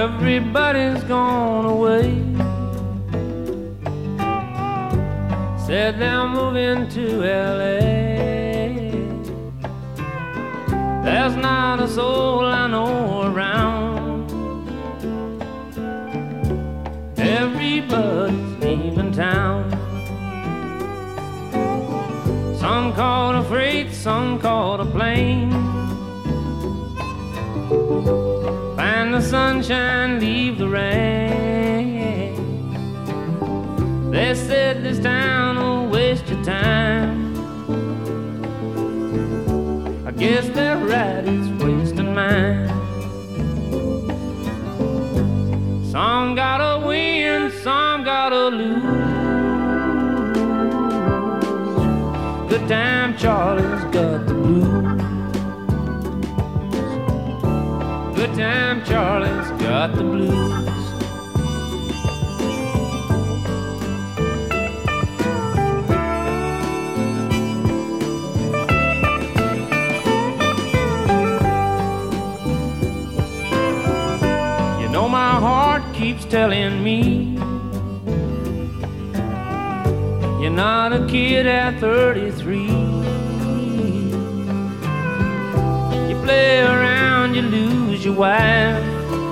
Everybody's gone away. Said they're moving to LA. There's not a soul I know around. Everybody's leaving town. Some caught a freight, some caught a plane. Find the sunshine, leave the rain. They said this town will waste your time. I guess they're right, it's wasting mine. Some gotta win, some gotta lose. Good time Charlie's got the blues. Good time Charlie's got the blues. You know my heart keeps telling me you're not a kid at 33. You play around, you lose your wife.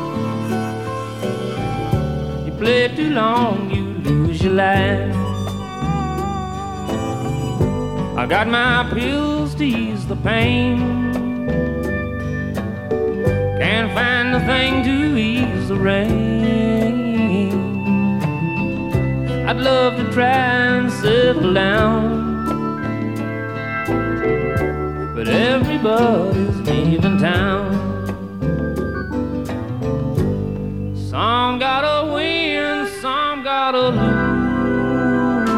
You play too long, you lose your life. I got my pills to ease the pain. Can't find a thing to ease the rain. I'd love to try and settle down, but everybody's leaving town. Some gotta win, some gotta lose.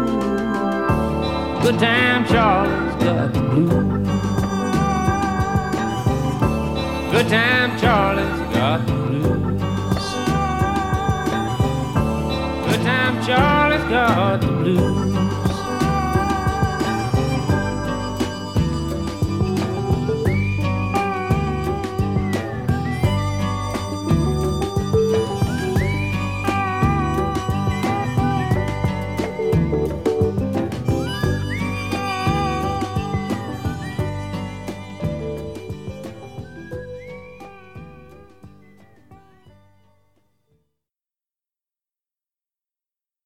Good time Charlie's got the blues. Good time Charlie's got the blues. Good time Charlie's got the blues.